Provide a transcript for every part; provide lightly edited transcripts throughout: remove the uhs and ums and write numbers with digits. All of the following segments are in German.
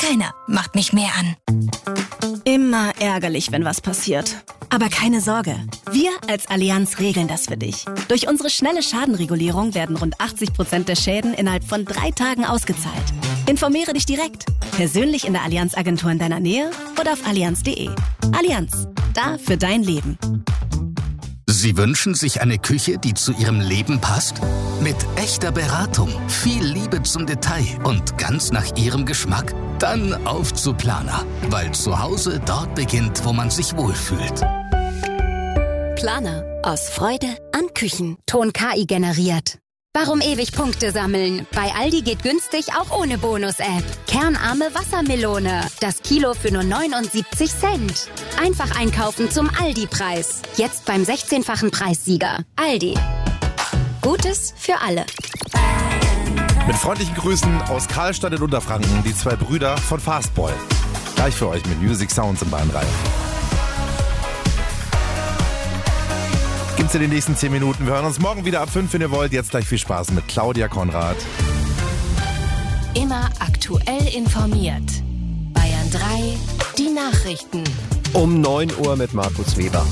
Keiner macht mich mehr an. Immer ärgerlich, wenn was passiert. Aber keine Sorge, wir als Allianz regeln das für dich. Durch unsere schnelle Schadenregulierung werden rund 80% der Schäden innerhalb von 3 Tagen ausgezahlt. Informiere dich direkt, persönlich in der Allianz-Agentur in deiner Nähe oder auf allianz.de. Allianz, da für dein Leben. Sie wünschen sich eine Küche, die zu Ihrem Leben passt? Mit echter Beratung, viel Liebe zum Detail und ganz nach Ihrem Geschmack? Dann auf zu Planer, weil zu Hause dort beginnt, wo man sich wohlfühlt. Planer. Aus Freude an Küchen. Ton KI generiert. Warum ewig Punkte sammeln? Bei Aldi geht günstig auch ohne Bonus-App. Kernarme Wassermelone. Das Kilo für nur 79 Cent. Einfach einkaufen zum Aldi-Preis. Jetzt beim 16-fachen Preissieger. Aldi. Gutes für alle. Mit freundlichen Grüßen aus Karlstadt in Unterfranken, die 2 Brüder von Fastball. Gleich für euch mit Music Sounds in Bayern 3. Gibt's in den nächsten 10 Minuten. Wir hören uns morgen wieder ab 5, wenn ihr wollt. Jetzt gleich viel Spaß mit Claudia Konrad. Immer aktuell informiert. Bayern 3, die Nachrichten. Um 9 Uhr mit Markus Weber.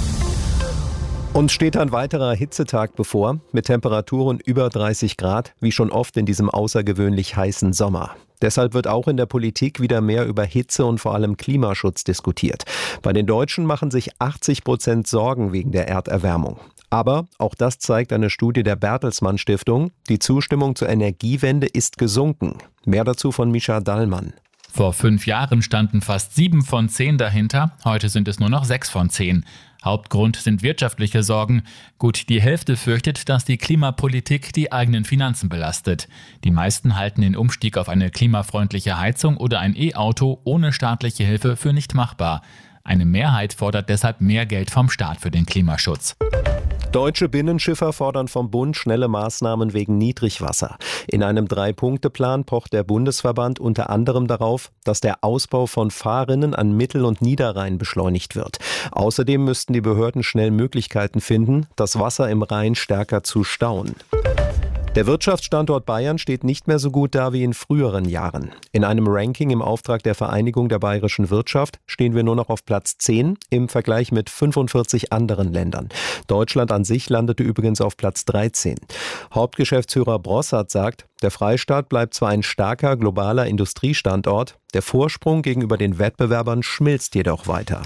Uns steht ein weiterer Hitzetag bevor, mit Temperaturen über 30 Grad, wie schon oft in diesem außergewöhnlich heißen Sommer. Deshalb wird auch in der Politik wieder mehr über Hitze und vor allem Klimaschutz diskutiert. Bei den Deutschen machen sich 80% Sorgen wegen der Erderwärmung. Aber, auch das zeigt eine Studie der Bertelsmann Stiftung, die Zustimmung zur Energiewende ist gesunken. Mehr dazu von Mischa Dallmann. Vor 5 Jahren standen fast 7 von 10 dahinter, heute sind es nur noch 6 von 10. Hauptgrund sind wirtschaftliche Sorgen. Gut die Hälfte fürchtet, dass die Klimapolitik die eigenen Finanzen belastet. Die meisten halten den Umstieg auf eine klimafreundliche Heizung oder ein E-Auto ohne staatliche Hilfe für nicht machbar. Eine Mehrheit fordert deshalb mehr Geld vom Staat für den Klimaschutz. Deutsche Binnenschiffer fordern vom Bund schnelle Maßnahmen wegen Niedrigwasser. In einem 3-Punkte-Plan pocht der Bundesverband unter anderem darauf, dass der Ausbau von Fahrrinnen an Mittel- und Niederrhein beschleunigt wird. Außerdem müssten die Behörden schnell Möglichkeiten finden, das Wasser im Rhein stärker zu stauen. Der Wirtschaftsstandort Bayern steht nicht mehr so gut da wie in früheren Jahren. In einem Ranking im Auftrag der Vereinigung der bayerischen Wirtschaft stehen wir nur noch auf Platz 10 im Vergleich mit 45 anderen Ländern. Deutschland an sich landete übrigens auf Platz 13. Hauptgeschäftsführer Brossard sagt, der Freistaat bleibt zwar ein starker globaler Industriestandort, der Vorsprung gegenüber den Wettbewerbern schmilzt jedoch weiter.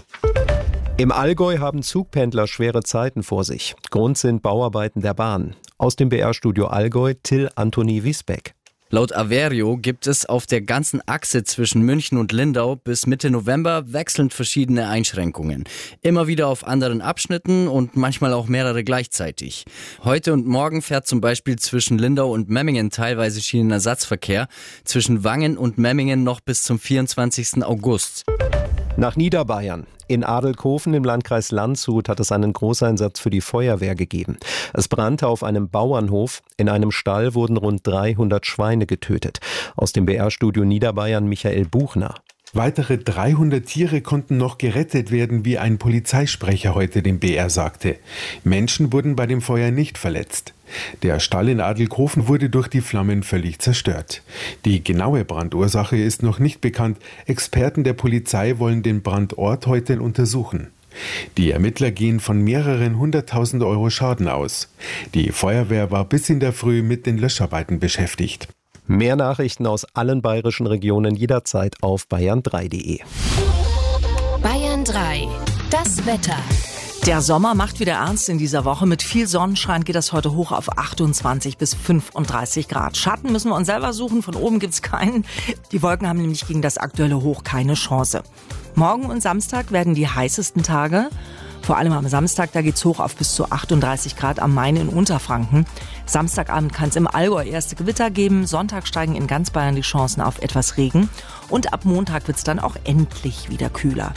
Im Allgäu haben Zugpendler schwere Zeiten vor sich. Grund sind Bauarbeiten der Bahn. Aus dem BR-Studio Allgäu, Till Anthony Wiesbeck. Laut Averio gibt es auf der ganzen Achse zwischen München und Lindau bis Mitte November wechselnd verschiedene Einschränkungen. Immer wieder auf anderen Abschnitten und manchmal auch mehrere gleichzeitig. Heute und morgen fährt zum Beispiel zwischen Lindau und Memmingen teilweise Schienenersatzverkehr, zwischen Wangen und Memmingen noch bis zum 24. August. Nach Niederbayern. In Adelkofen im Landkreis Landshut hat es einen Großeinsatz für die Feuerwehr gegeben. Es brannte auf einem Bauernhof. In einem Stall wurden rund 300 Schweine getötet. Aus dem BR-Studio Niederbayern Michael Buchner. Weitere 300 Tiere konnten noch gerettet werden, wie ein Polizeisprecher heute dem BR sagte. Menschen wurden bei dem Feuer nicht verletzt. Der Stall in Adelkofen wurde durch die Flammen völlig zerstört. Die genaue Brandursache ist noch nicht bekannt. Experten der Polizei wollen den Brandort heute untersuchen. Die Ermittler gehen von mehreren 100.000 Euro Schaden aus. Die Feuerwehr war bis in der Früh mit den Löscharbeiten beschäftigt. Mehr Nachrichten aus allen bayerischen Regionen jederzeit auf bayern3.de. Bayern 3, das Wetter. Der Sommer macht wieder ernst in dieser Woche. Mit viel Sonnenschein geht das heute hoch auf 28 bis 35 Grad. Schatten müssen wir uns selber suchen, von oben gibt's keinen. Die Wolken haben nämlich gegen das aktuelle Hoch keine Chance. Morgen und Samstag werden die heißesten Tage. Vor allem am Samstag, da geht's hoch auf bis zu 38 Grad am Main in Unterfranken. Samstagabend kann es im Allgäu erste Gewitter geben. Sonntag steigen in ganz Bayern die Chancen auf etwas Regen. Und ab Montag wird's dann auch endlich wieder kühler.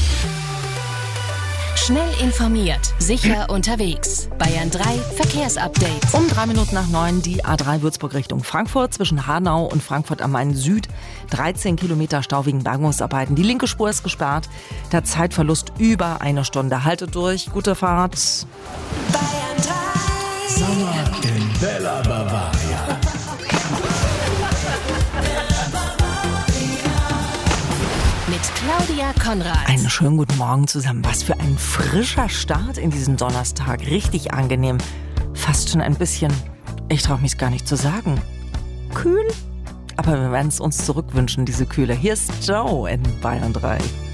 Schnell informiert, sicher unterwegs. Bayern 3 Verkehrsupdate. Um 9:03 die A3 Würzburg Richtung Frankfurt zwischen Hanau und Frankfurt am Main Süd. 13 Kilometer Stau wegen Bergungsarbeiten. Die linke Spur ist gesperrt. Der Zeitverlust über 1 Stunde. Haltet durch, gute Fahrt. Bayern 3. Sommer in Bella Bavaria. mit Claudia Konrad. Einen schönen guten Morgen zusammen. Was für ein frischer Start in diesen Donnerstag. Richtig angenehm. Fast schon ein bisschen, ich traue mich gar nicht zu sagen, kühl. Aber wir werden es uns zurückwünschen, diese Kühle. Hier ist Joe in Bayern 3.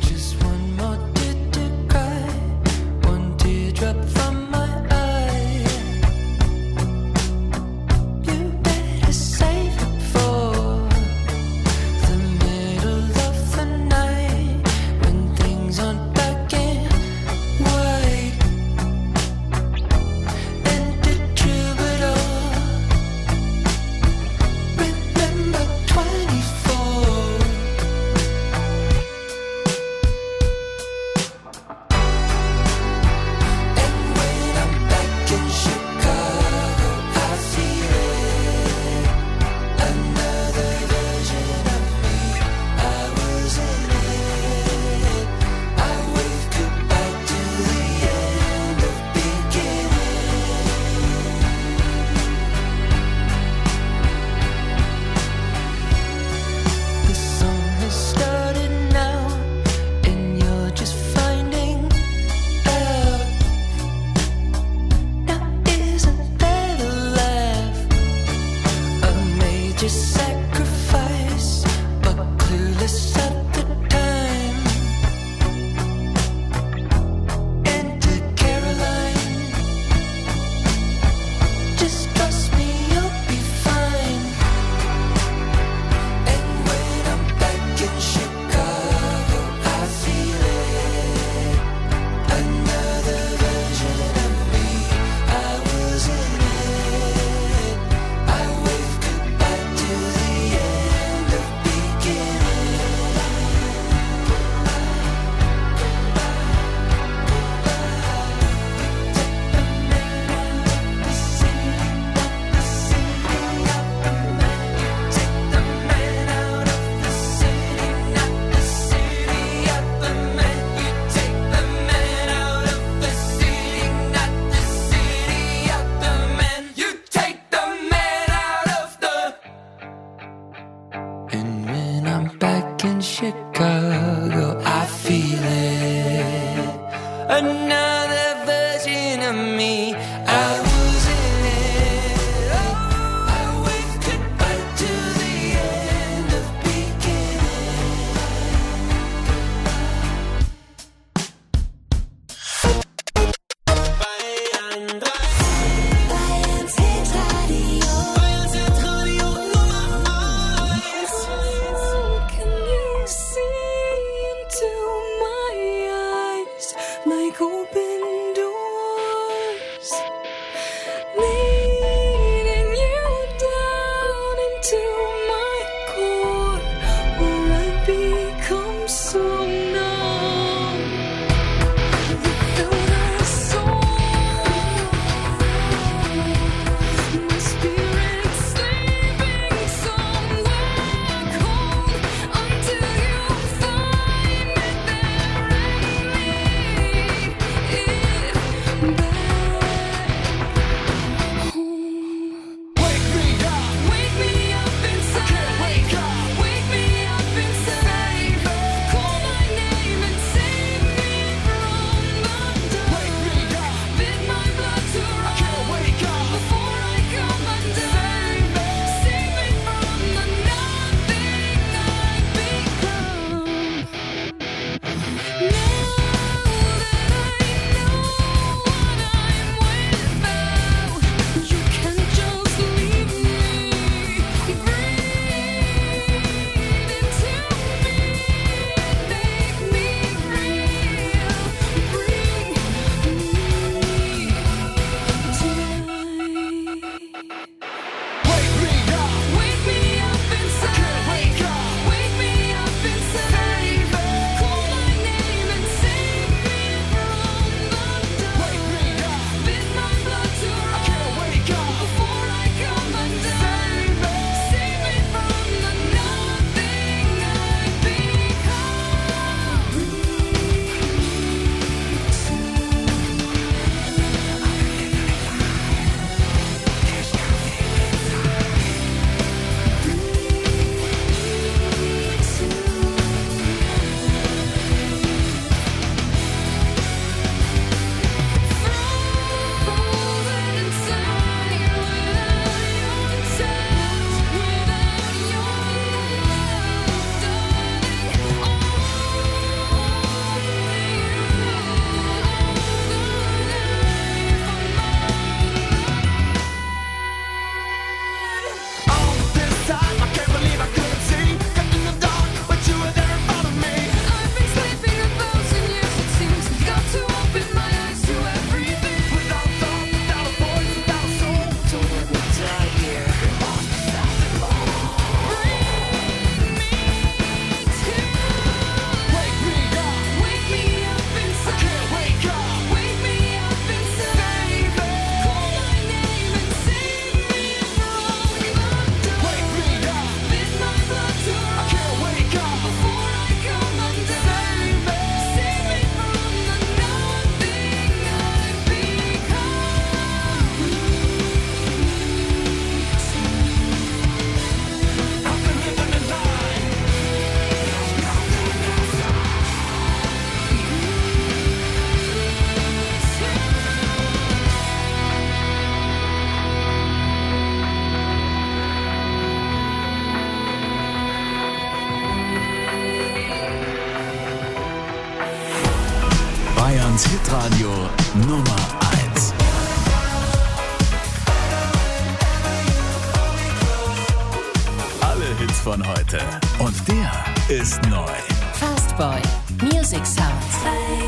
Chicago, I feel it. Another version of me. I was in it. Oh, I waved goodbye to the end of Allianz Hitradio Nummer 1. Alle Hits von heute. Und der ist neu. Fastboy, Music Sounds.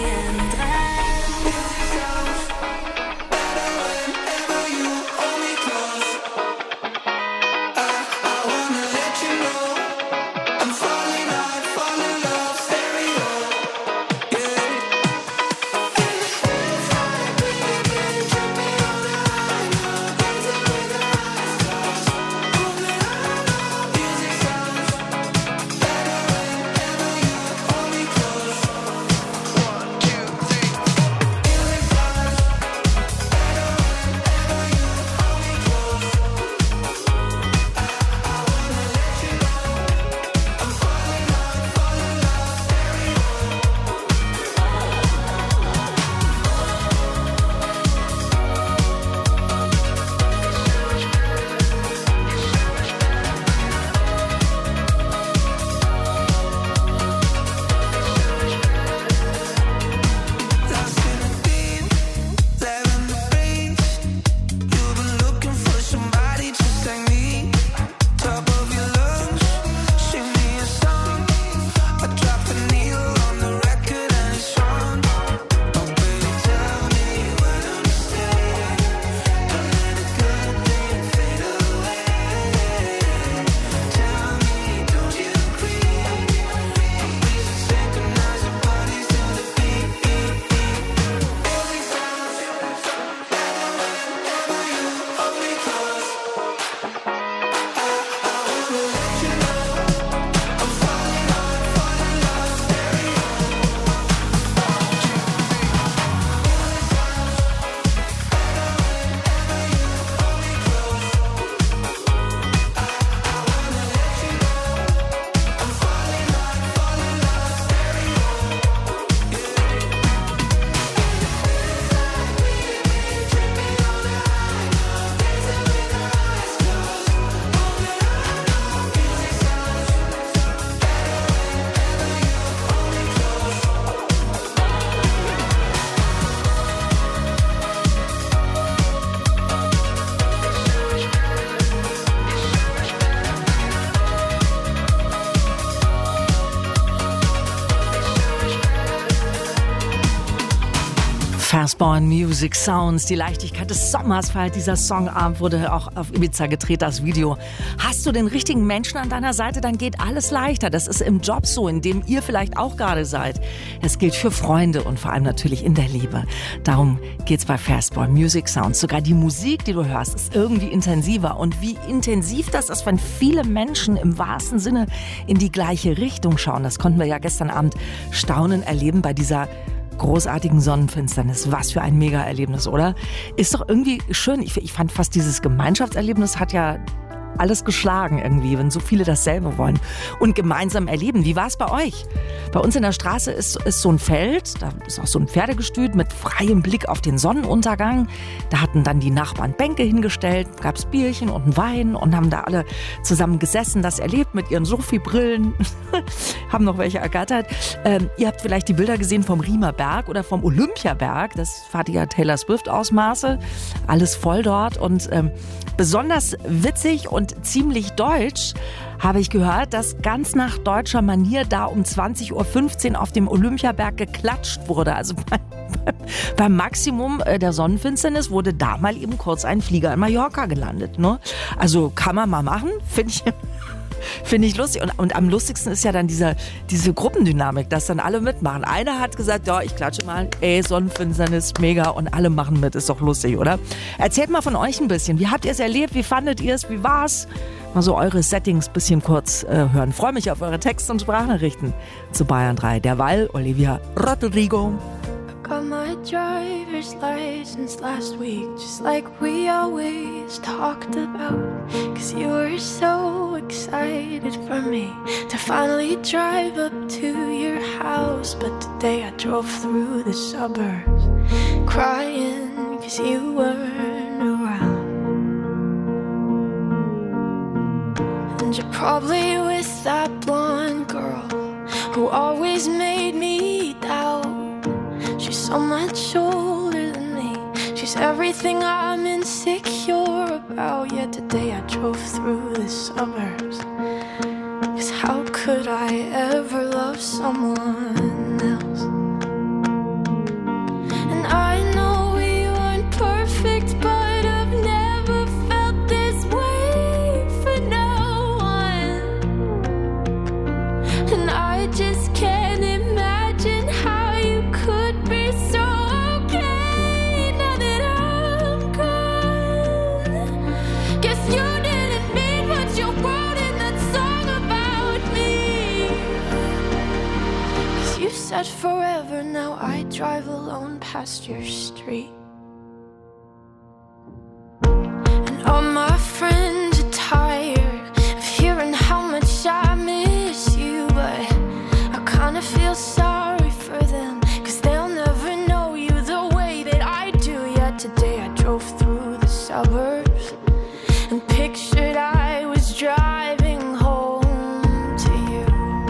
Fastboy Music Sounds, die Leichtigkeit des Sommers feiert dieser Songabend, wurde auch auf Ibiza gedreht, das Video. Hast du den richtigen Menschen an deiner Seite, dann geht alles leichter. Das ist im Job so, in dem ihr vielleicht auch gerade seid. Es gilt für Freunde und vor allem natürlich in der Liebe. Darum geht's bei Fastboy Music Sounds. Sogar die Musik, die du hörst, ist irgendwie intensiver. Und wie intensiv das ist, wenn viele Menschen im wahrsten Sinne in die gleiche Richtung schauen. Das konnten wir ja gestern Abend staunend erleben bei dieser großartigen Sonnenfinsternis. Was für ein Mega-Erlebnis, oder? Ist doch irgendwie schön. Ich fand fast dieses Gemeinschaftserlebnis hat ja alles geschlagen irgendwie, wenn so viele dasselbe wollen und gemeinsam erleben. Wie war es bei euch? Bei uns in der Straße ist so ein Feld, da ist auch so ein Pferdegestüt mit freiem Blick auf den Sonnenuntergang. Da hatten dann die Nachbarn Bänke hingestellt, gab es Bierchen und einen Wein und haben da alle zusammen gesessen, das erlebt mit ihren Sophie-Brillen, haben noch welche ergattert. Ihr habt vielleicht die Bilder gesehen vom Riemer Berg oder vom Olympiaberg, das fand ja Taylor Swift Ausmaße, alles voll dort und besonders witzig und ziemlich deutsch habe ich gehört, dass ganz nach deutscher Manier da um 20.15 Uhr auf dem Olympiaberg geklatscht wurde. Also beim Maximum der Sonnenfinsternis wurde da mal eben kurz ein Flieger in Mallorca gelandet. Ne? Also kann man mal machen, finde ich lustig. Und am lustigsten ist ja dann diese Gruppendynamik, dass dann alle mitmachen. Einer hat gesagt, ja, ich klatsche mal, Sonnenfinsternis, mega, und alle machen mit, ist doch lustig, oder? Erzählt mal von euch ein bisschen. Wie habt ihr es erlebt? Wie fandet ihr es? Wie war's? Mal so eure Settings ein bisschen kurz hören. Freue mich auf eure Texte und Sprachnachrichten zu Bayern 3. Derweil Olivia Rodrigo. Got my driver's license last week, just like we always talked about. 'Cause you were so excited for me to finally drive up to your house. But today I drove through the suburbs crying 'cause you weren't around. And you're probably with that blonde girl who always made me doubt. She's so much older than me. She's everything I'm insecure about. Yet today I drove through the suburbs. 'Cause how could I ever love someone else? And I know we weren't perfect, but I've never felt this way for no one. And I just can't imagine how you could be so okay now that I'm gone. Guess you didn't mean what you wrote in that song about me. 'Cause you said forever, now I drive alone past your street. And all my friends are tired of hearing how much I miss you, but I kinda feel sorry for them, 'cause they'll never know you the way that I do. Yet today I drove through the suburbs and pictured I was driving home to you.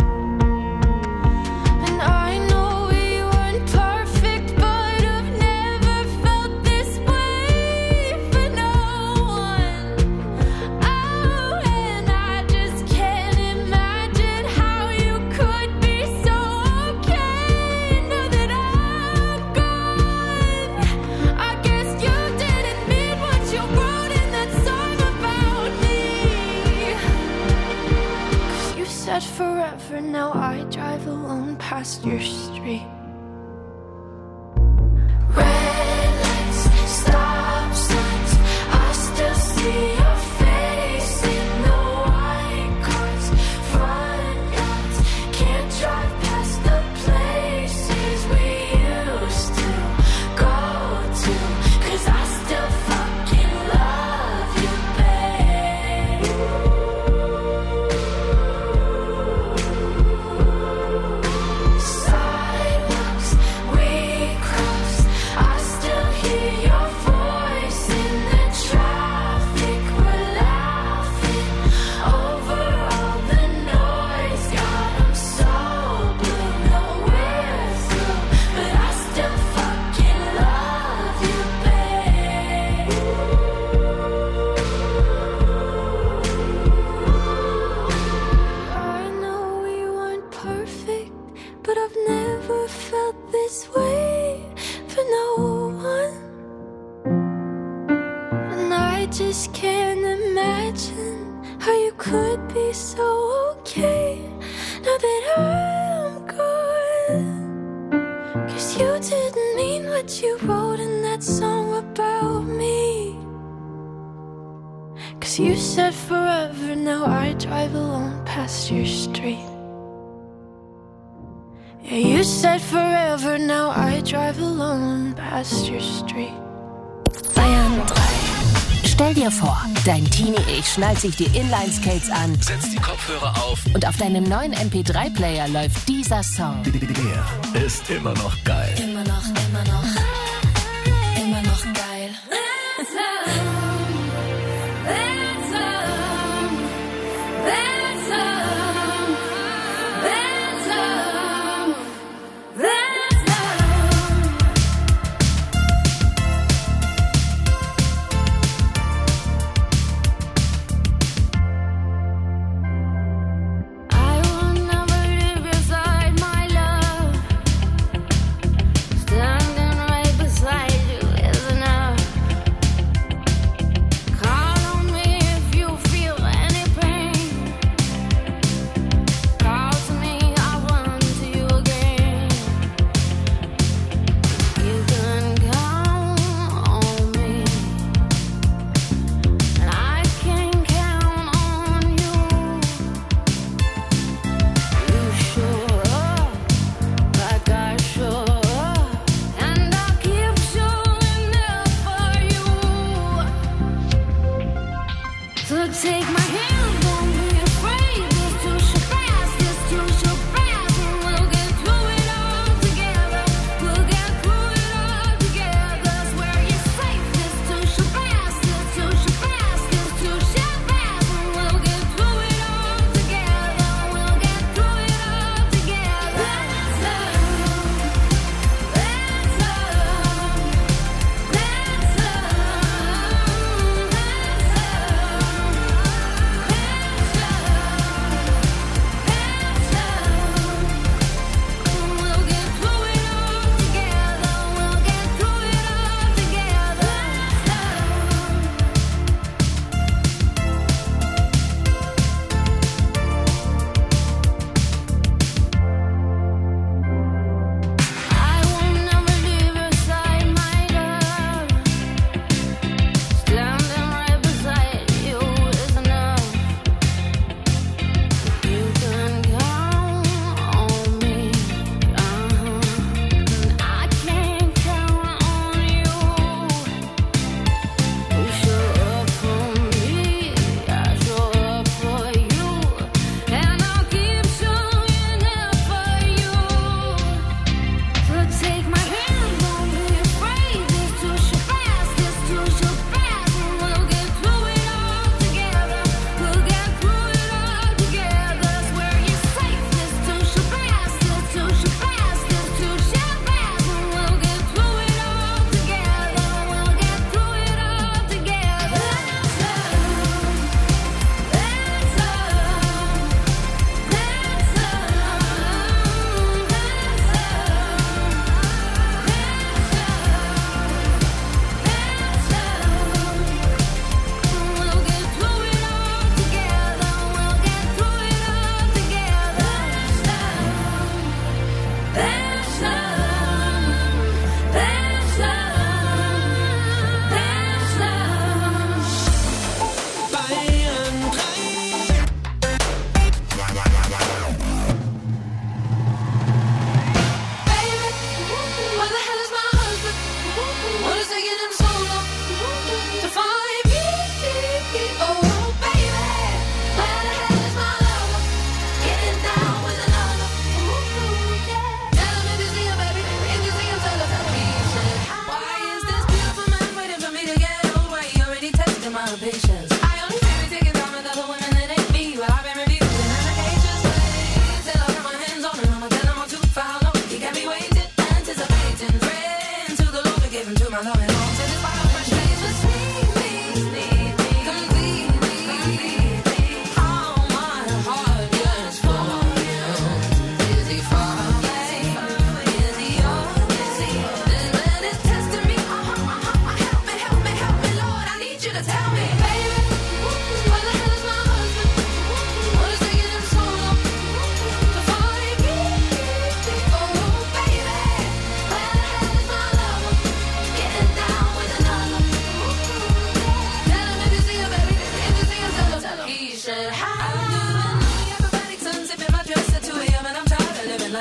And I know we weren't perfect, but I've never felt this way for no one. Oh, and I just can't imagine how you could be so okay now that I'm gone. I guess you didn't mean what you wrote in that song about me. 'Cause you said forever, now I drive alone past your street. Red lights, stop signs, I still see your face in the white cars, front yards. Can't drive past the places we used to go to, 'cause I still fucking love you, babe. Sidewalks we crossed, I still hear your voice in the traffic. We're laughing over all the noise. God, I'm so blue, no we're through, but I still fucking love you, babe. I know we weren't perfect, but I've never felt this way for no one. And I just can't imagine how you could be so okay now that I'm gone. 'Cause you didn't mean what you wrote in that song about me. 'Cause you said forever, now I drive alone past your street. Yeah, you said forever, now I drive alone past your street. Bayern 3. Stell dir vor, dein Teenie-Ich schnallt sich die Inline-Skates an, Setz die Kopfhörer auf. und auf deinem neuen MP3-Player läuft dieser Song. Der ist immer noch geil. Immer noch, immer noch, immer noch geil. That's love, that's love, that's love, that's love, that's love. I will never leave your side, my love. Stand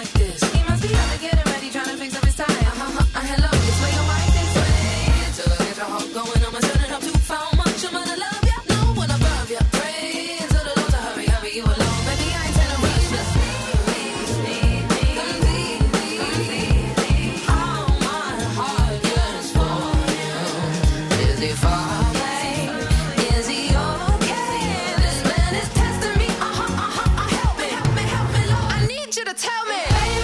like this. He must be out to get it ready, trying to fix up his tie. Hello, this way your wife this way. Till I get your heart going, I'ma turn it up too far. Much I'm gonna love ya, no one above ya. Pray to the Lord to hurry you along. Baby, I ain't telling rush, just need me. All my heart yearns for you. Is he far away? Is he okay? This man is testing me. Help me, Lord. I need you to tell me.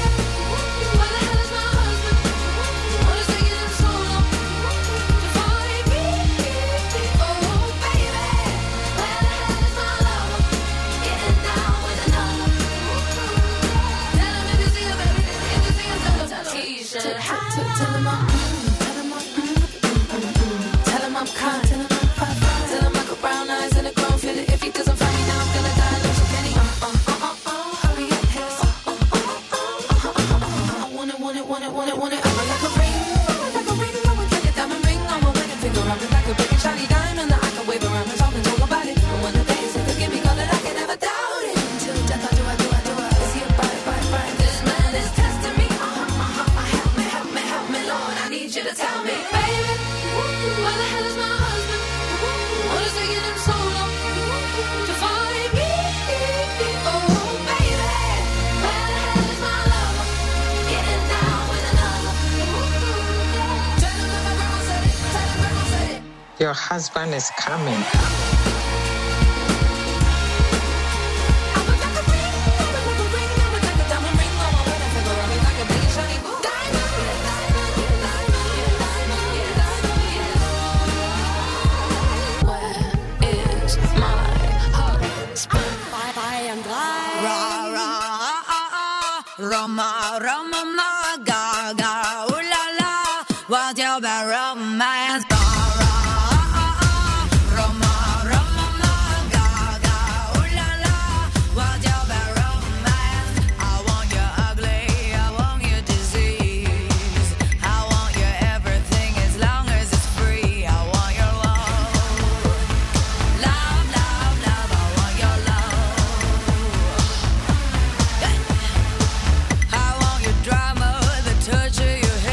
Your husband is coming. Roma, Roma, Gaga, ooh la la, what's your bad romance? Touch of your hair.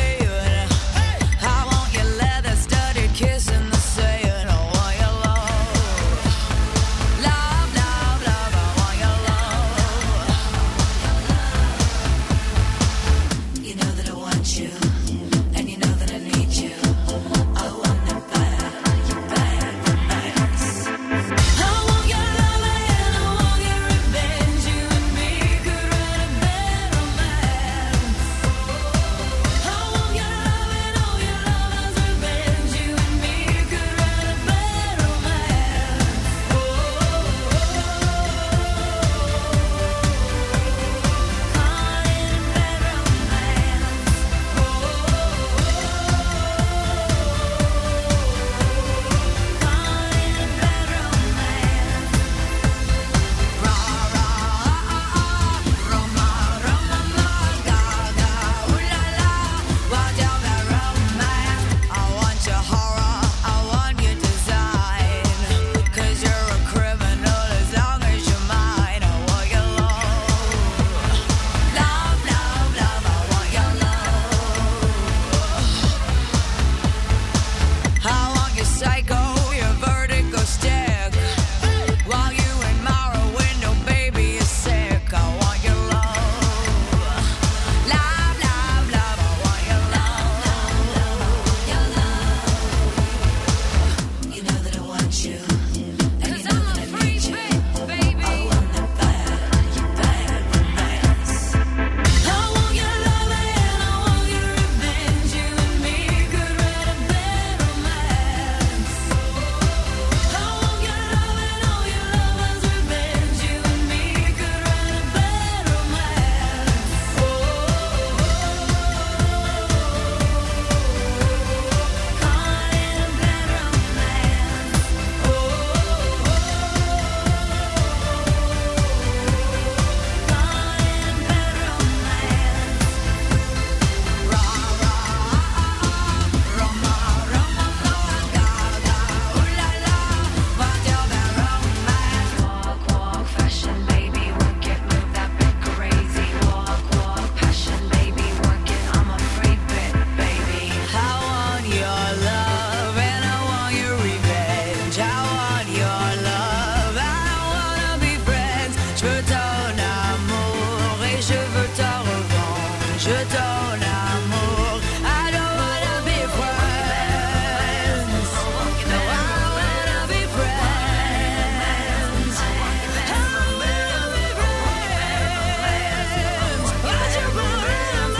je donne amour. I don't wanna be friends. No, I wanna be friends. I wanna be friends. Why'd you borrow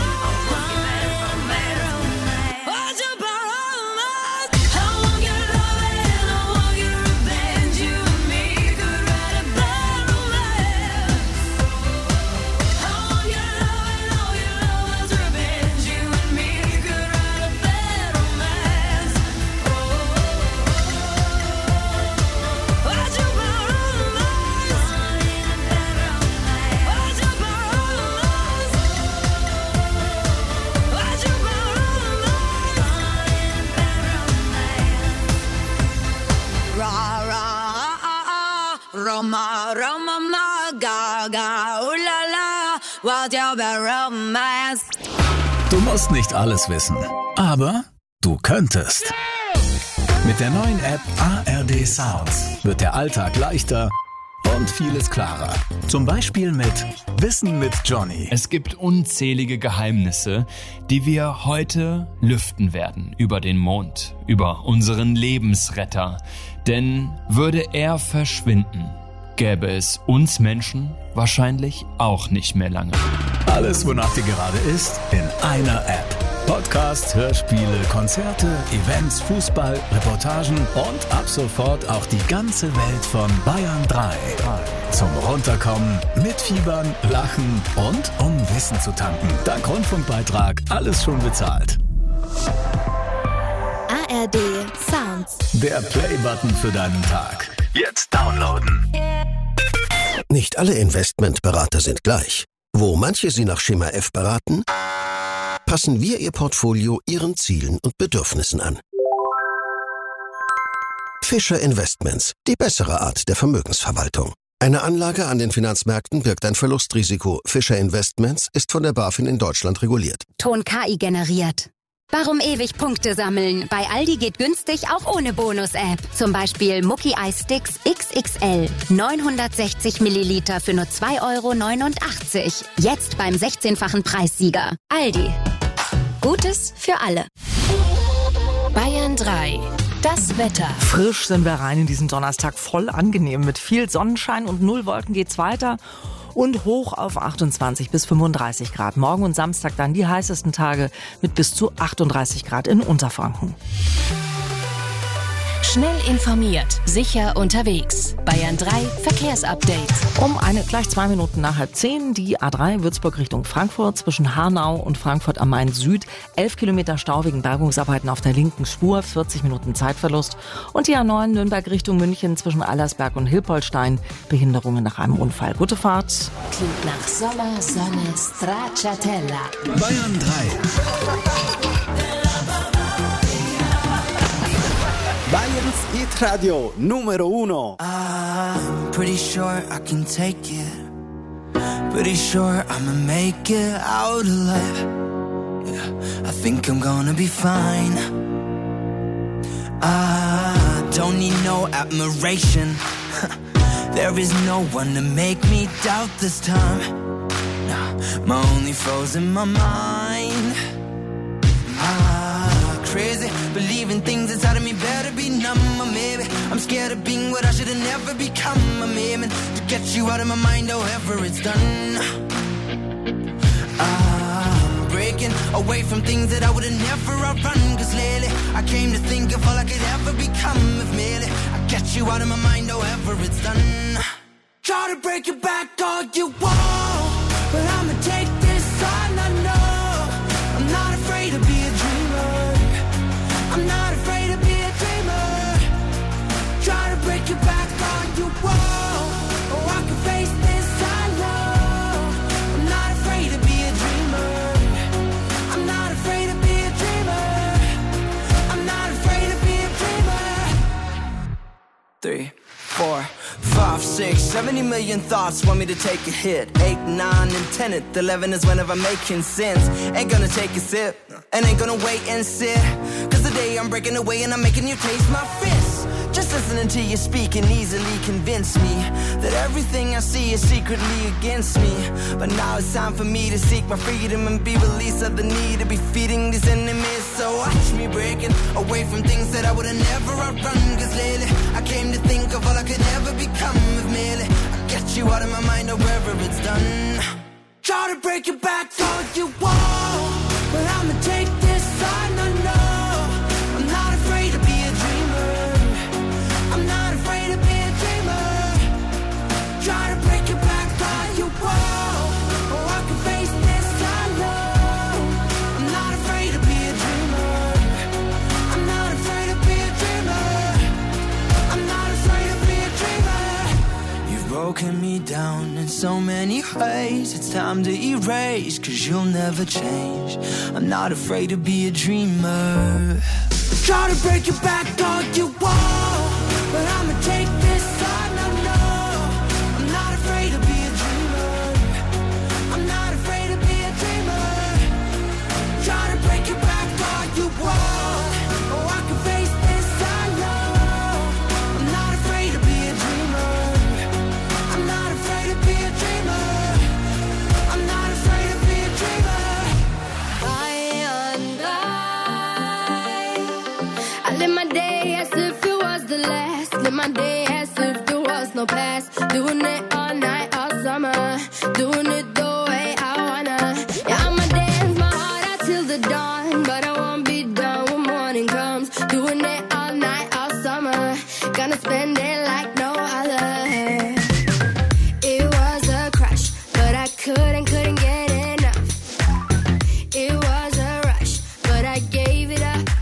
romance? Why'd you borrow romance? I won't get love and I won't get revenge. You and me could write a bad romance. I won't get love and I won't get love's revenge. You and me could write a bad romance. Why'd you borrow romance? Why'd you borrow romance? Why'd you borrow romance? Ra ra Roma Roma ma ga ga ooh la la, why'd you borrow romance? Du musst nicht alles wissen, aber du könntest. Mit der neuen App ARD Sounds wird der Alltag leichter und vieles klarer. Zum Beispiel mit Wissen mit Johnny. Es gibt unzählige Geheimnisse, die wir heute lüften werden über den Mond, über unseren Lebensretter. Denn würde er verschwinden, gäbe es uns Menschen wahrscheinlich auch nicht mehr lange. Alles, wonach dir gerade ist, in einer App. Podcasts, Hörspiele, Konzerte, Events, Fußball, Reportagen und ab sofort auch die ganze Welt von Bayern 3. Zum Runterkommen, mitfiebern, lachen und um Wissen zu tanken. Dank Rundfunkbeitrag alles schon bezahlt. ARD Sounds. Der Play-Button für deinen Tag. Jetzt downloaden. Nicht alle Investmentberater sind gleich. Wo manche Sie nach Schema F beraten, passen wir Ihr Portfolio Ihren Zielen und Bedürfnissen an. Fischer Investments, die bessere Art der Vermögensverwaltung. Eine Anlage an den Finanzmärkten birgt ein Verlustrisiko. Fischer Investments ist von der BaFin in Deutschland reguliert. Ton KI generiert. Warum ewig Punkte sammeln? Bei Aldi geht günstig auch ohne Bonus-App. Zum Beispiel Mucki Eis Sticks XXL. 960 Milliliter für nur 2,89 €. Jetzt beim 16-fachen Preissieger. Aldi. Gutes für alle. Bayern 3. Das Wetter. Frisch sind wir rein in diesen Donnerstag, voll angenehm. Mit viel Sonnenschein und 0 Wolken geht's weiter. Und hoch auf 28 bis 35 Grad. Morgen und Samstag dann die heißesten Tage mit bis zu 38 Grad in Unterfranken. Schnell informiert, sicher unterwegs. Bayern 3 Verkehrsupdate. Gleich 2 Minuten nach 9:30, die A3 Würzburg Richtung Frankfurt zwischen Hanau und Frankfurt am Main Süd. 11 Kilometer Stau wegen Bergungsarbeiten auf der linken Spur, 40 Minuten Zeitverlust. Und die A9 Nürnberg Richtung München zwischen Allersberg und Hilpoltstein. Behinderungen nach einem Unfall. Gute Fahrt. Klingt nach Sommer, Sonne, Stracciatella. Bayern 3. Bayerns Hit Radio Numero 1. I'm pretty sure I can take it. Pretty sure I'ma make it out alive. Yeah, I think I'm gonna be fine. I don't need no admiration. There is no one to make me doubt this time. My only foe's in my mind. Crazy, believing things inside of me better be numb. Or maybe I'm scared of being what I should have never become. I'm aiming to get you out of my mind, however it's done. I'm breaking away from things that I would have never outrun. Cause lately I came to think of all I could ever become. If merely I get you out of my mind, however it's done. Try to break it back all you want, but I'ma take this on, I know. I'm not afraid to be a dreamer. I'm not afraid to be a dreamer. Try to break your back all you want, or I can face this, I know. I'm not afraid to be a dreamer. I'm not afraid to be a dreamer. I'm not afraid to be a dreamer. 3, 4, 5, 6, 70 million thoughts want me to take a hit. 8, 9, and 10, 11 is whenever I'm making sense. Ain't gonna take a sip, and ain't gonna wait and sit. Cause today I'm breaking away and I'm making you taste my fists. Just listening to you speak can easily convince me that everything I see is secretly against me. But now it's time for me to seek my freedom and be released of the need to be feeding these enemies. So watch me breaking away from things that I would have never outrun. Cause lately I came to think of all I could ever become if merely I get you out of my mind or wherever it's done. Try to break it back all you want, but I'ma take this on, no. I'm not afraid to be a dreamer. I'm not afraid to be a dreamer. Try to break it back all you want, or I can face this alone. I'm not afraid to be a dreamer. I'm not afraid to be a dreamer. I'm not afraid to be a dreamer. You've broken me down in so many ways. It's time to erase, cause you'll never change. I'm not afraid to be a dreamer. Try to break it back all you want, but I'ma take this on, no. I'm not afraid to be a dreamer. I'm not afraid to be a dreamer. Try to break it back all you want, or I can face this alone. I'm not afraid to be a dreamer. I'm not afraid to be a dreamer. I'm not afraid to be a dreamer. I live my day as if it was the last. Live my day as if there was no past. Doing it all night, all summer. Doing it the way I wanna. Yeah, I'ma dance my heart out till the dawn, but I won't be done when morning comes. Doing it all night, all summer. Gonna spend it like no other. It was a crush, but I couldn't get enough. It was a rush, but I gave it up.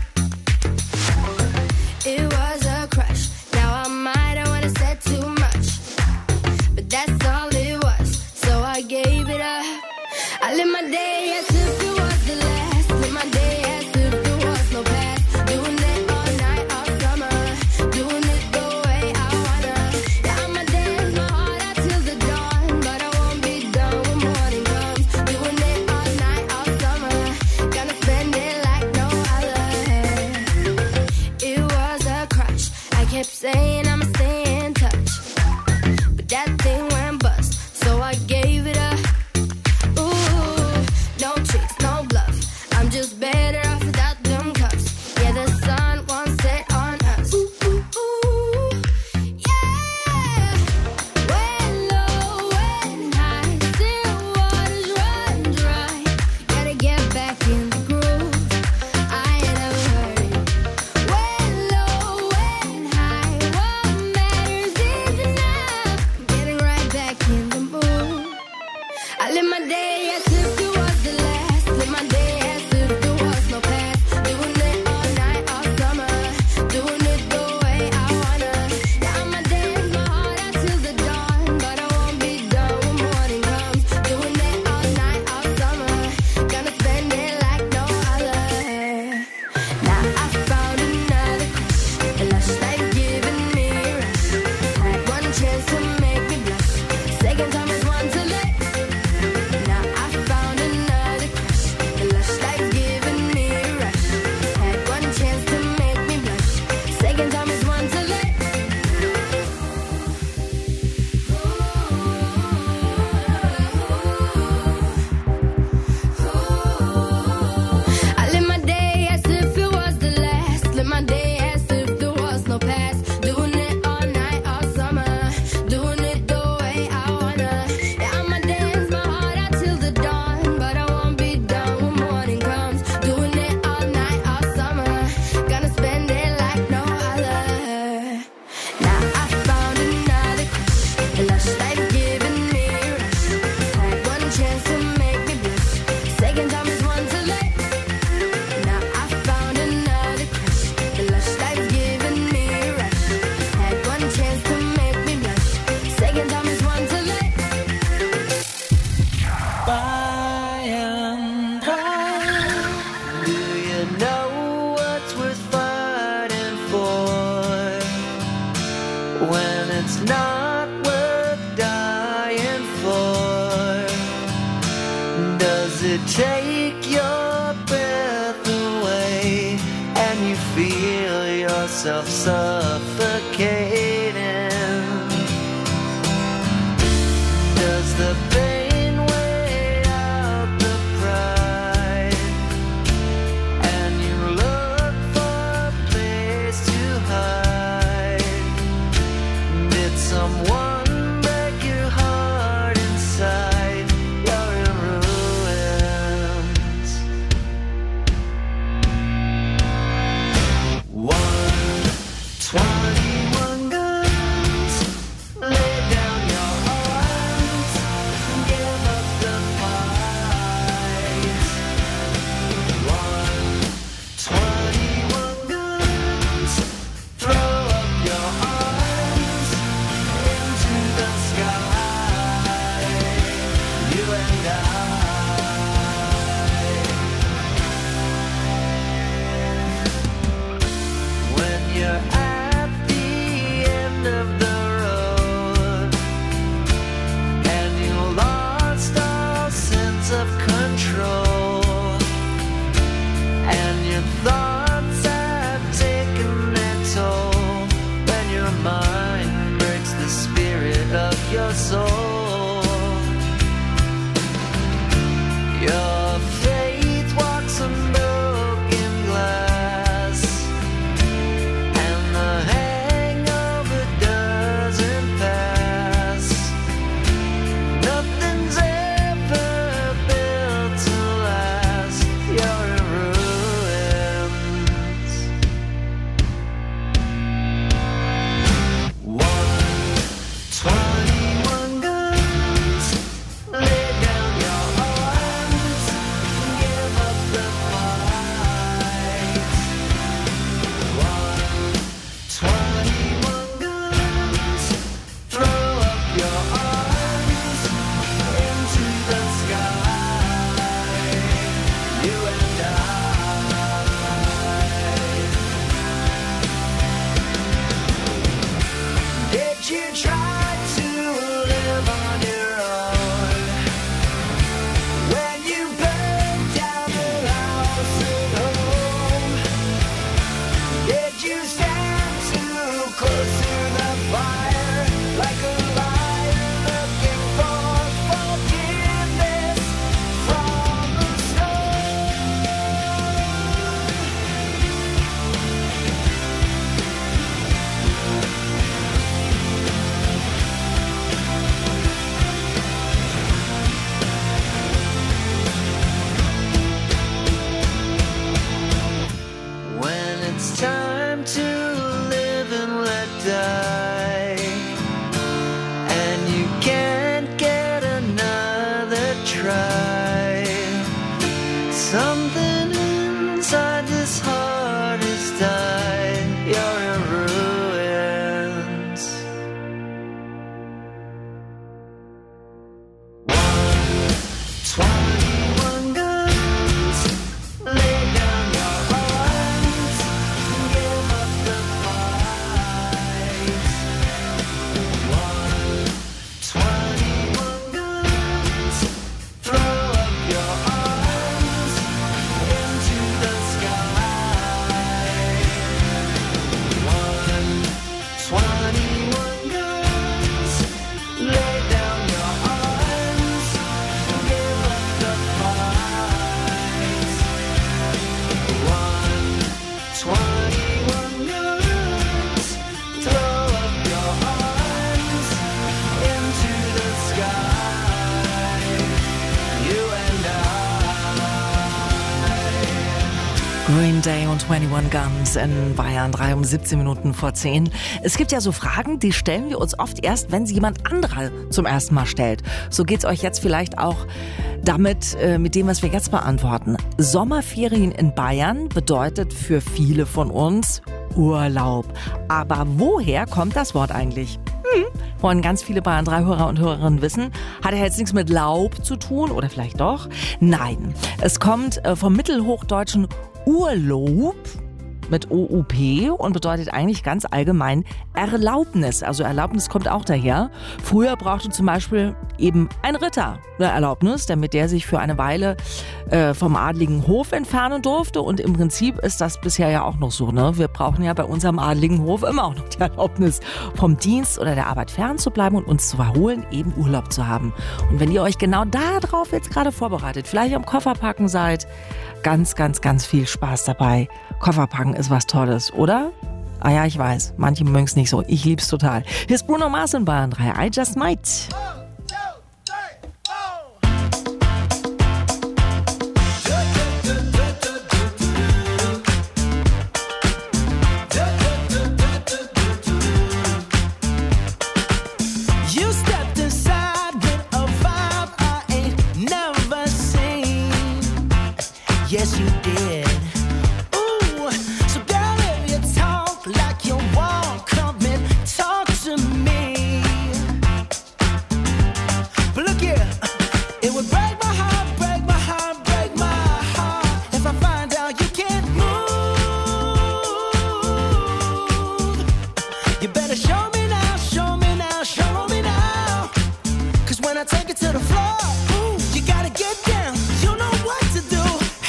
It was a crush. Now I might have wanna said too much, but that's all it was. So I gave it up. I live my day as if it was the last. Live my day as if there was no past. Doing it all night, all summer. Doing it the way I wanna. Yeah, I'ma dance my heart out till the dawn, but I won't be done when morning comes. Doing it all night, all summer. Gonna spend it like no other. It was a crush. I kept saying I'ma stay in touch, but that thing went bust, so I gave it up. Ooh, no tricks, no bluff. I'm just better off without them cups. Yeah, the sun won't set on us. Ooh, ooh, ooh, yeah. When low, when high, still waters run dry. Gotta get back in the groove. I ain't never heard. When low, when high, what matters is enough. Getting right back in the mood. I live my day as if it was the last. Live my day as if there was no past. Doing it all night, all summer. Doing it the way I wanna. Yeah, I'ma dance my heart out till the dawn, but I won't be done when morning comes. Doing it all night, all summer. Gonna spend it like no other. Now I found another crush, a lush life giving me a rush. Had one chance to make me blush. Second time is one to let. Now I found another crush, a lush life giving me a rush. Had one chance to make me blush. Second time is one to let. I live my day as if it was the last. Live my day as if there was no past. Doing it all night, all summer. Doing it the way I wanna. Yeah, I'ma dance my heart out till the dawn, but I won't be done when morning comes. Doing it all night, all summer. Gonna spend it like no other. Now I found another crush, a lush life giving me a rush. Had one chance to make me blush. Second time is one to let. Now I found another crush, a lush life giving me a rush. Had one chance to make me blush. Second time is one to let. By and by, do you know what's worth fighting for when it's not worth dying for? Does it take your breath away and you feel you're myself suffocating. Does the pain weigh out the pride? And you look for a place to hide. Did someone break your heart inside? You're in ruins. 121 guns. Lay down your arms. Give up the fight. 121 guns. Throw up your arms into the sky. You and I. When you're at the end of the road and you lost all sense of control, and your thoughts have taken their toll, when your mind breaks the spirit of your soul, your faith walks on broken glass, and the hangover doesn't pass. Nothing's ever built to last. You're in ruins. 121 guns. Lay down your arms. Give up the fight. 121 guns. Throw up your arms into the sky. You and I. Did you try to live on your own when you burned down the house at home? Did you stand too close to the fire like a liar looking for forgiveness from the stone? When it's time to live and let die, and you can't get another try, something inside this heart has died. You're in ruins. 121 guns. Lay down your arms. Give up the fight. 121 guns. Throw up your arms into the sky. 121 guns. Lay down your arms. Give up the fight. 121 guns. Throw up your arms into the sky. You and I. Green Day und 21 Guns in Bayern 3 um 17 Minuten vor 10. Es gibt ja so Fragen, die stellen wir uns oft erst, wenn sie jemand anderer zum ersten Mal stellt. So geht's euch jetzt vielleicht auch damit, mit dem, was wir jetzt beantworten. Sommerferien in Bayern bedeutet für viele von uns Urlaub. Aber woher kommt das Wort eigentlich? Wollen ganz viele Bayern 3 Hörer und Hörerinnen wissen. Hat ja jetzt nichts mit Laub zu tun oder vielleicht doch? Nein, es kommt vom mittelhochdeutschen Urlaub mit OUP und bedeutet eigentlich ganz allgemein Erlaubnis. Also Erlaubnis kommt auch daher. Früher brauchte zum Beispiel eben ein Ritter eine Erlaubnis, damit der sich für eine Weile vom adligen Hof entfernen durfte. Und im Prinzip ist das bisher ja auch noch so. Ne? Wir brauchen ja bei unserem adligen Hof immer auch noch die Erlaubnis, vom Dienst oder der Arbeit fernzubleiben und uns zu erholen, eben Urlaub zu haben. Und wenn ihr euch genau darauf jetzt gerade vorbereitet, vielleicht am Kofferpacken seid, ganz, ganz, ganz viel Spaß dabei. Kofferpacken ist was Tolles, oder? Ah ja, ich weiß, manche mögen es nicht so. Ich lieb's total. Hier ist Bruno Mars in Bayern 3. I Just Might. Yes, you did. Ooh, so girl, if you talk like you want, come and talk to me. But look here, it would break my heart, break my heart, break my heart if I find out you can't move. You better show me now, show me now, show me now. 'Cause when I take it to the floor, ooh, you gotta get down. You know what to do.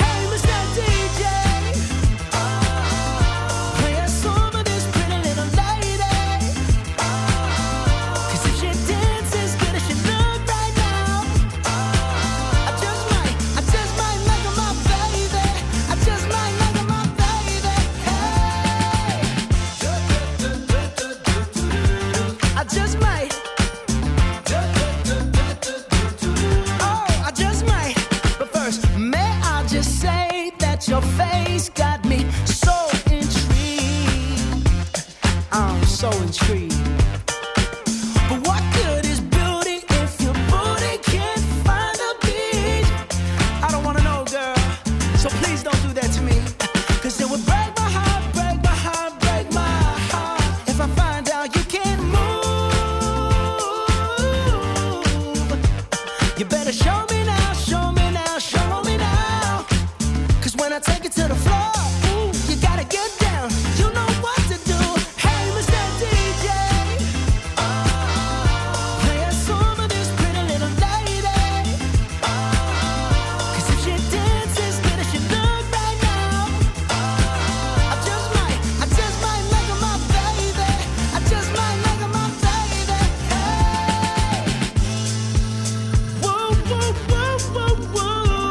Your face got me so intrigued. I'm so intrigued. But what good is beauty if your booty can't find a beat? I don't wanna know, girl, so please don't do that to me. 'Cause it would break my heart, break my heart, break my heart if I find out you can't move. You better show me now, show me now, show me now. 'Cause when I take it to the floor, ooh, you gotta get down. You know what to do. Hey, Mr. DJ, play a song for this pretty little lady. 'Cause if she dances good as she look right now, I just might make her my baby. I just might make her my baby. Hey, whoa, whoa, whoa, whoa, whoa.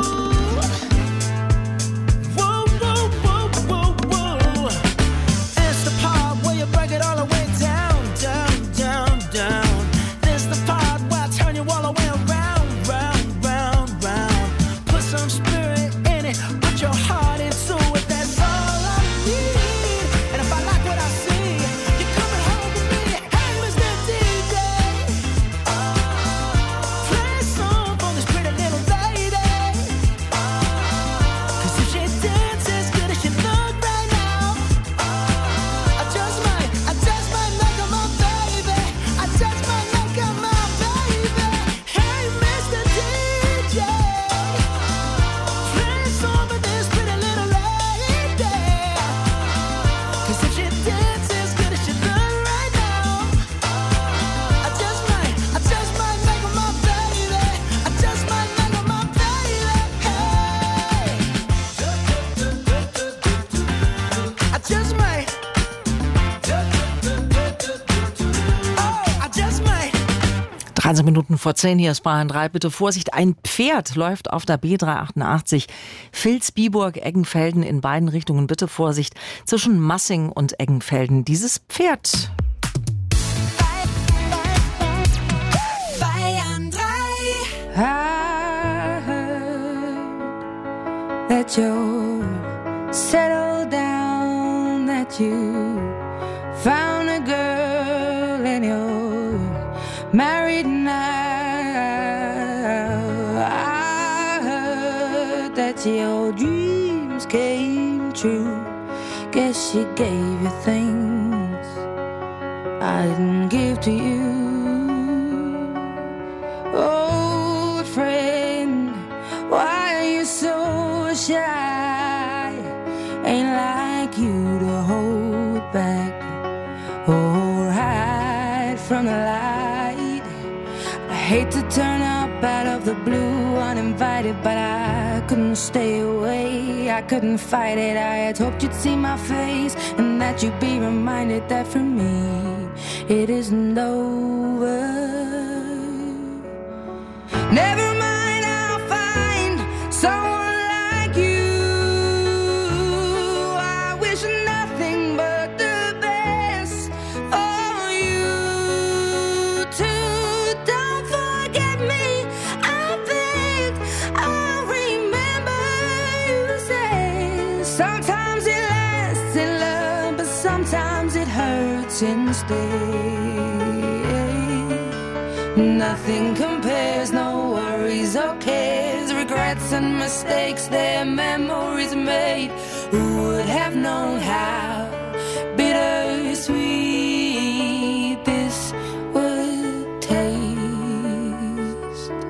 Minuten vor 10, hier ist Bayern 3. Bitte Vorsicht, ein Pferd läuft auf der B388 Vilsbiburg-Eggenfelden in beiden Richtungen. Bitte Vorsicht zwischen Massing und Eggenfelden. Dieses Pferd. Bayern 3. I heard that you settled down, that you found a girl and you're married now. I heard that your dreams came true. Guess she gave you things I didn't give to you. Old friend, why are you so shy? Ain't like you to back or hide from the light. I hate to turn up out of the blue uninvited, but I couldn't stay away, I couldn't fight it. I had hoped you'd see my face and that you'd be reminded that for me it isn't over. Never mind, I'll find someone like you. I wish nothing but the best for you too. Don't forget me, I beg. I remember you said sometimes it lasts in love, but sometimes it hurts instead. Nothing compares, no worries or cares, regrets and mistakes, their memories made. Who would have known how bittersweet this would taste?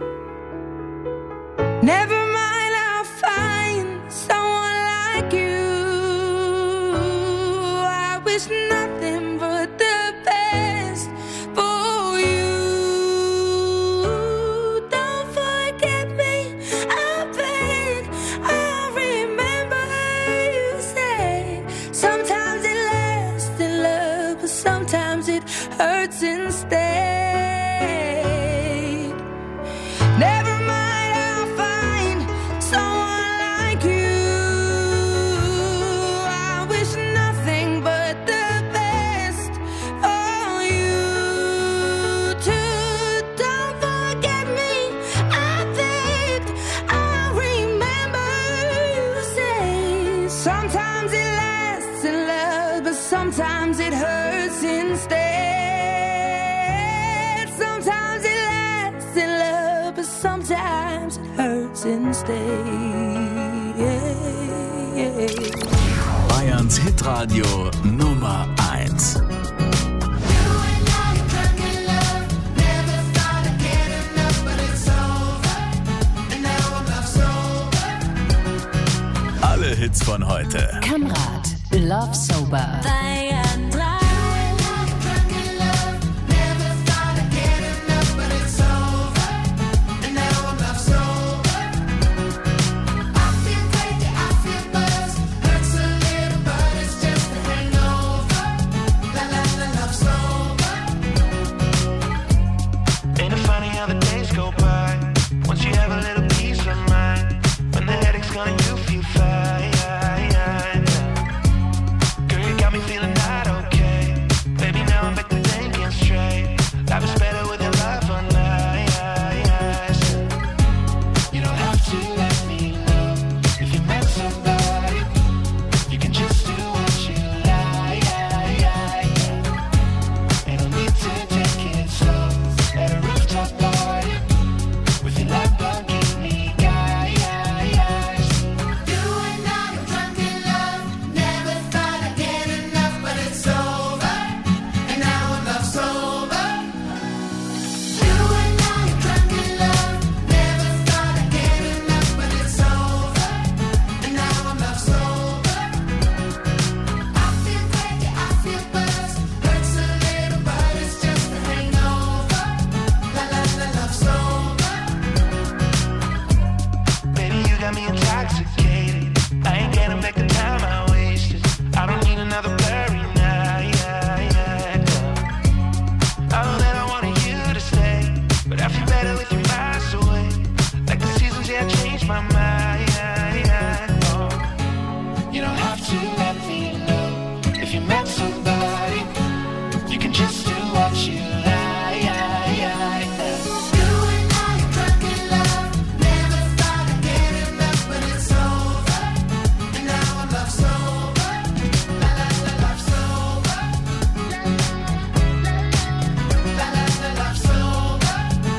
Never mind, I'll find someone like you. I wish nothing but the best for you. Don't forget me, I beg. I remember you said sometimes it lasts in love, but sometimes it hurts instead. Never mind, I'll find someone like you. I wish nothing but the best for you too. Don't forget me, I begged. I remember you say sometimes it lasts in love, but sometimes it hurts instead. Sometimes it lasts in love, but sometimes it hurts instead. Bayerns Hitradio Nummer 1. Alle Hits von heute. Kamrat, Love Sober. Bayern 3. Ain't it funny how the days go by? Once you have a little peace of mind, when the headache's gone and you feel fine. Girl, you got me feeling not okay. Baby, now I'm back to thinking straight. Life is better with your love on night. You don't have to let me know if you met somebody. You can just do what you like. Ain't no need to take it slow. At a rooftop party with your Lamborghini guys. You and I are drunk in love. Never thought I'd get enough, but it's over. And now I'm love sober. You and I are drunk in love. Never thought I'd get enough, but it's over. And now I'm love sober. I feel great, yeah, I feel buzzed. Hurts a little, but it's just a hangover. La la la, love sober. Baby, you got me intoxicated. I ain't getting back the time I wasted. I don't need another blurry night. I know that I wanted you to stay, but I feel better with your miles away. Like the seasons, yeah, I changed my mind. Oh, you don't have to let me know if you met somebody. You can just do what you like. You and I are drunk in love. Never thought I'd get enough, but it's over. And now I'm love sober. La la la, love sober. La la la, love sober.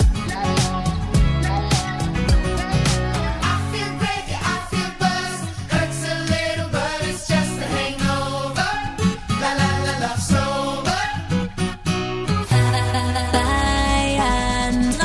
I feel great, yeah, I feel buzzed. Hurts a little, but it's just a hangover. La la la, love sober. Bayern 3.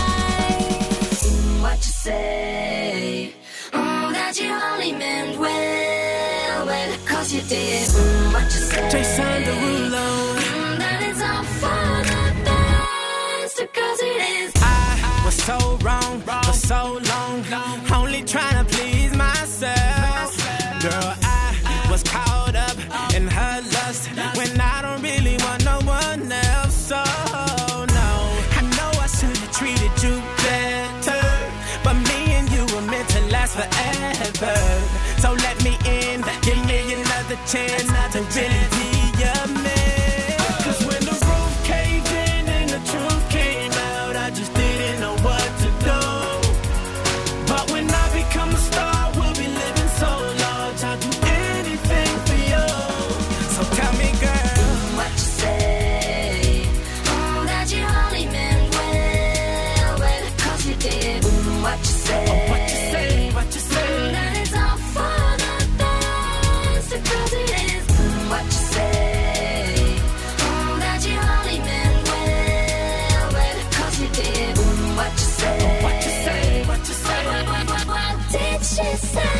What you say? That you only meant well, 'cause you did. What Jason Derulo. That it's all for the best, because it is. I was so wrong for so long, only trying to please myself. Girl, I was caught up in her lust when I don't really want no one else. So no, I know I should have treated you better, but me and you were meant to last forever. So let me in, give me another chance to really be your man. 'Cause when the roof caved in and the truth came out, I just didn't know what to do. But when I become a star, we'll be living so large, I'll do anything for you. So tell me, girl, what you say? That you only meant well, 'cause you did. What you say? Oh, what you say? What you say? That it's all for the best, because it is. What you say? That you only meant well, 'cause you did. What you say? Oh, what you say? What you say? What did she say?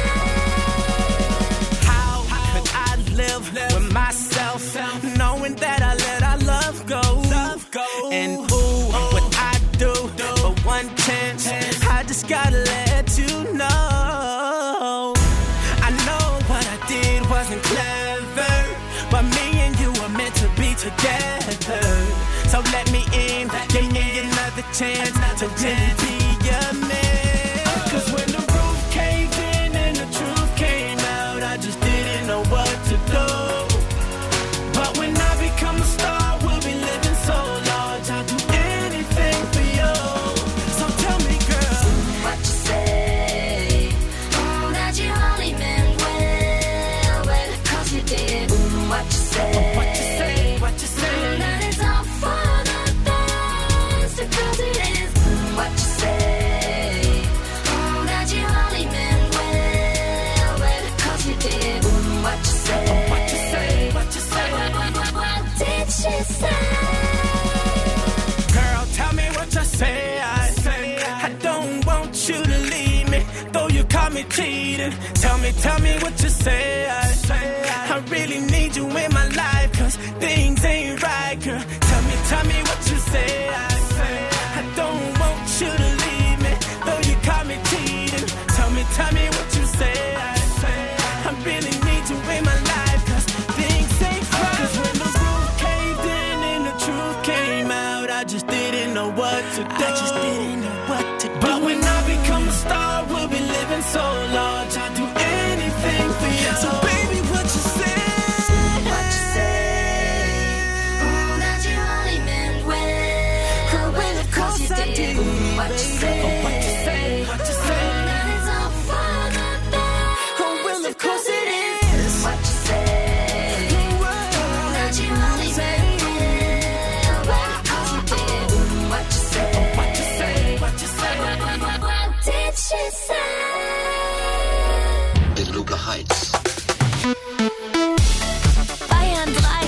How could I live with myself, knowing that I let our love go? And ooh, what I do for one chance, I just gotta let you know. I know what I did wasn't clever, but me and you were meant to be together. So let me in, give me another chance to really be your man. 'Cause when the roof caved in and the truth came out, I just didn't know what to do. But when I become a star, we'll be living so large, I'll do anything for you. So tell me, girl, what you say? That you only meant well, 'cause you did. What you say? What you say? What you say? That it's all for the best, because it is. What you say? That you only meant well, 'cause you did. What you say? What you say? What you say? What did she say? Girl, tell me what you say. I don't want you to leave me, though you caught me cheating. Tell me what you say. I really need you in my life, 'cause things ain't right, girl. Tell me what you say. I don't want you to leave me, though you caught me cheating. Tell me what you say. I really need you in my life, 'cause things ain't right. 'Cause when the roof caved in and the truth came out, I just didn't know what to do. But when I become a star, we'll be living so large, I'll do anything for you. So baby, what you say? What you say? That you only meant well, of course you did. What you say? What you say? What you say? That it's all for the best. Oh, well, of course it is. What you say? That you only meant well, of course you did. What you say? What you say? What you say? What did she say? Beluga Heights. Bayern 3.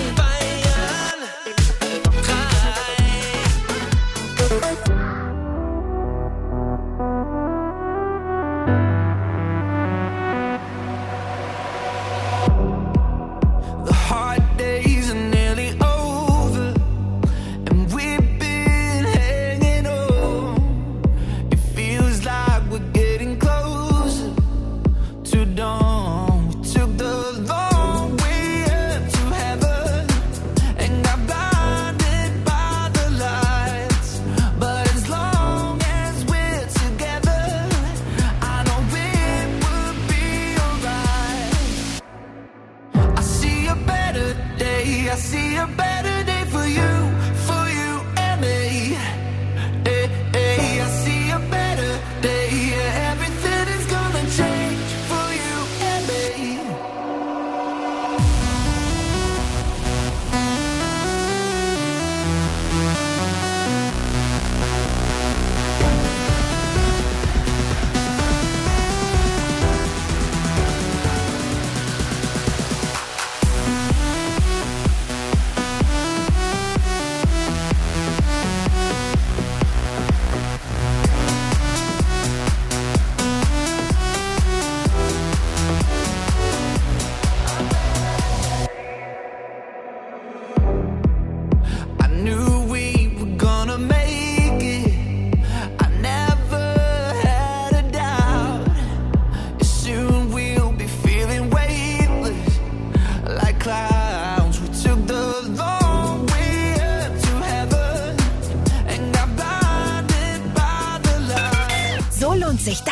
The hard days are nearly over, and we've been hanging on. It feels like we're getting closer to dawn. We took the long way up to heaven and got blinded by the lights. But as long as we're together, I know it will be alright. I see a better day, I see a better day for you and me. I see a better day, everything is gonna change for you and me.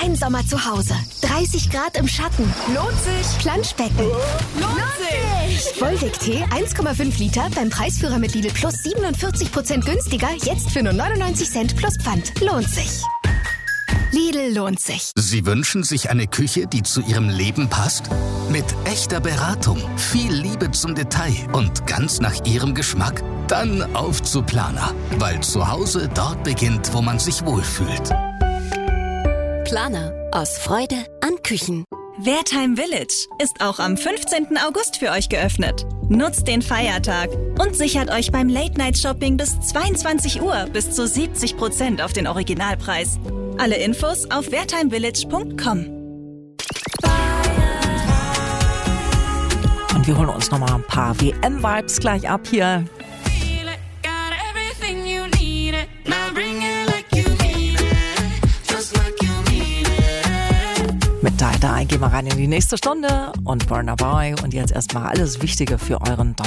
dein Sommer zu Hause. 30 Grad im Schatten. Lohnt sich. Planschbecken. Lohnt sich. Volvic-Tee 1,5 Liter beim Preisführer mit Lidl Plus 47% günstiger. Jetzt für nur 99 Cent plus Pfand. Lohnt sich. Lidl lohnt sich. Sie wünschen sich eine Küche, die zu Ihrem Leben passt? Mit echter Beratung, viel Liebe zum Detail und ganz nach Ihrem Geschmack? Dann auf zu Planer, weil zu Hause dort beginnt, wo man sich wohlfühlt. Planer. Aus Freude an Küchen. Wertheim Village ist auch am 15. August für euch geöffnet. Nutzt den Feiertag und sichert euch beim Late-Night-Shopping bis 22 Uhr bis zu 70% auf den Originalpreis. Alle Infos auf wertheimvillage.com. Und wir holen uns nochmal ein paar WM-Vibes gleich ab hier. Mit Da gehen wir rein in die nächste Stunde und Burna Boy und jetzt erstmal alles Wichtige für euren Donnerstag.